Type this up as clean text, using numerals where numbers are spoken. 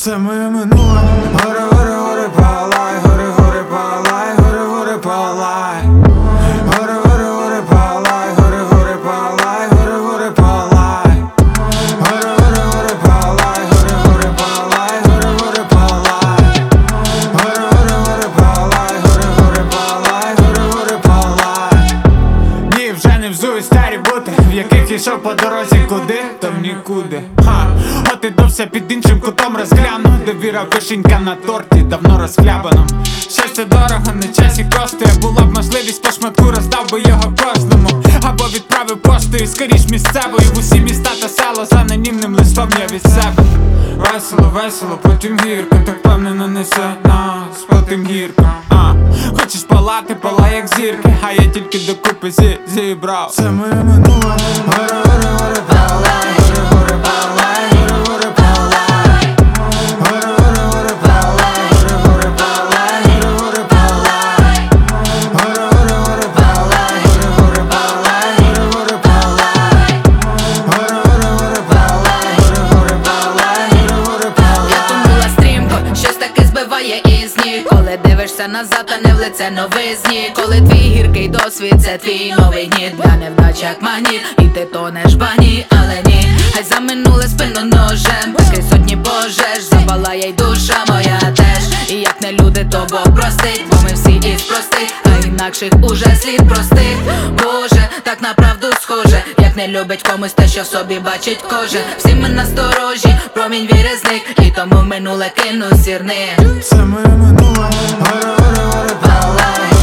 Це моє минуле. Горе, горе, горе, палай, горе, горе, палай, горе, горе, палай. Горе, горе, горе, палай, горе, горе, палай, горе, горе, палай. Горе, горе, горе, палай, горе, горе, палай, горе, горе, палай. Горе, горе, горе, палай, горе, горе, палай, горе, горе, палай. Ні, вже не взую старі бути, в яких ішов по дорозі куди, то в нікуди. От і довся під іншим кутом розгляну, де віра вишенька на торті, давно розхлябаном. Щастя дорого, не час і коштує. Була б можливість по шматку, роздав би його кожному. Або відправив поштою, скоріш місцевою, в усі міста та село, з анонімним листом я від себе. Весело, весело, потім гірко, так впевнено несе нас по тим гіркам. Хочеш палати, палай як зірки, а я тільки докупи зібрав. Це моє минуле. Горе, горе, горе, палай, горе, горе, палай, горе, горе, палай. Горе, горе, горе, палай, горе, горе, палай, горе, горе, палай. Горе, горе, горе, палай, горе, горе, палай, горе, горе, палай. Горе, горе, горе, палай, горе, горе, палай, горе, горе, палай. Я тумула стрімко, щось таки збиває із ніг. Коли дивишся назад, а не в лице новизні. Коли твій гіркий досвід, це твій новий гніт. Для невдач як магніт, і ти тонеш в багні, але ні. Хай за минуле спину ножем, поки сотні пожеж, запалає й душа моя теж. І як не люди, то Бог простить, бо ми всі із простих, а інакших уже слід простих. Боже, так на правду схоже, як не любить комусь те, що в собі бачить кожен. Всі ми насторожі, промінь віри зник, і тому в минуле кину сірник. Це моє минуле. Горе, горе, горе, палай.